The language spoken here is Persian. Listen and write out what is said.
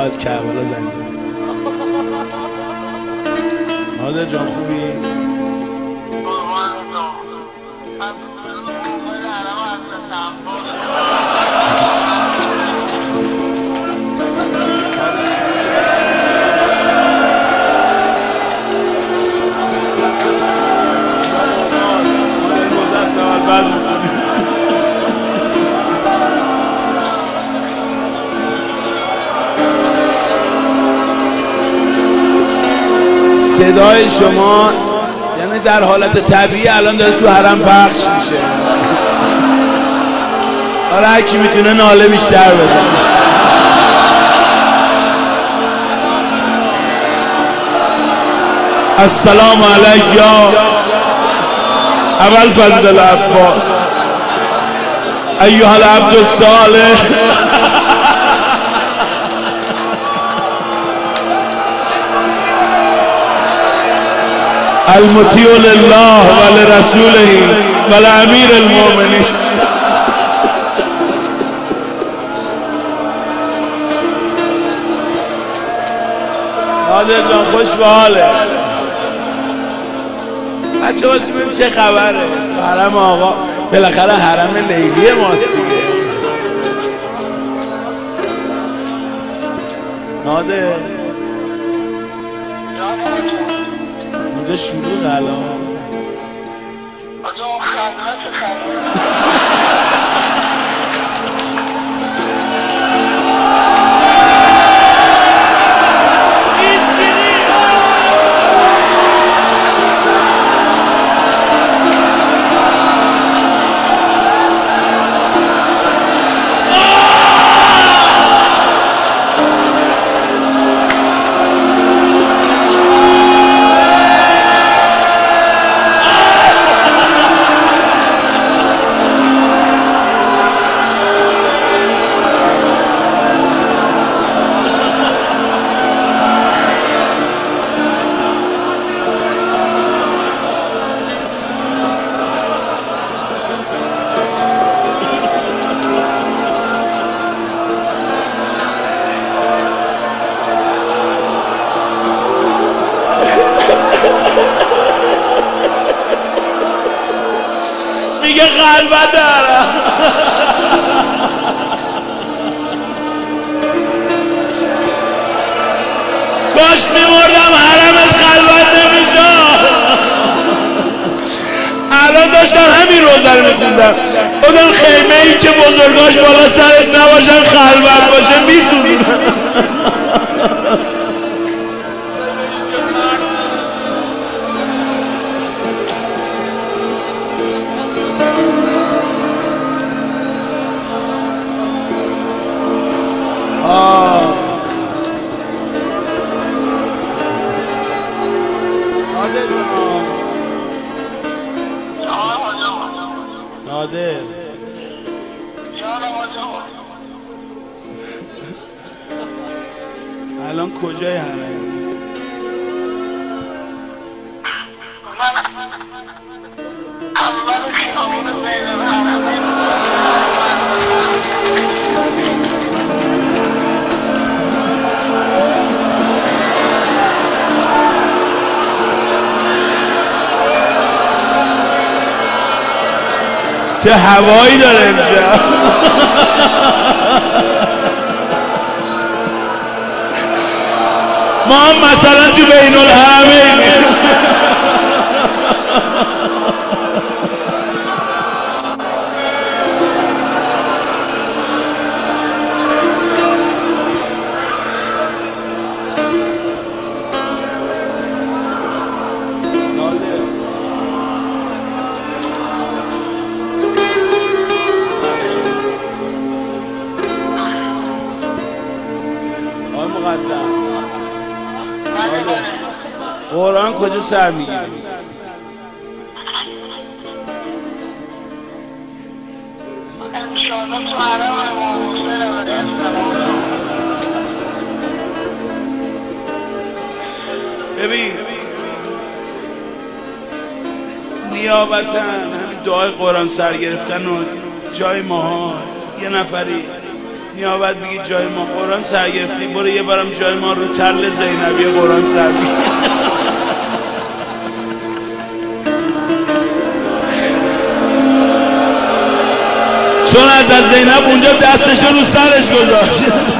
از کربلا زنگ زد. نادر جان خوبی؟ صدای شما یعنی در حالت طبیعی الان داره تو حرم پخش میشه. حالا هر کی میتونه ناله بیشتر بزنه. السلام علیک یا ابوالفضل العباس ایها العبد الصالح المطیع لله و لرسوله و لامیر المؤمنین. نادر جان خوش به حاله. بچه باشیم ببینیم چه خبره. حرم آقا بالاخره حرم لیلی ماست دیگه. نادر اونجا شروع الان میگه خلوت دارم. کاش میمردم حرمت خلوت نمیشد. الان داشتم همین روزه رو میخوندم. اون خیمه ای که بزرگاش بالا سرت نباشن خلوت باشه میسوزونن. نادر الان کجای همه؟ چه هوایی داره امشب. ما هم مثلا تو بین الحرمین قرآن کجا سر میگیری؟ ببین نیابتا همین دعای قرآن سر گرفتن و جای ماها یه نفری نیابت بگی جای ما قرآن سر گرفتی، برو یه بارم جای ما رو ترل زینبی قرآن سر بگی. چون از زینب اونجا دستش رو سرش گذاشت.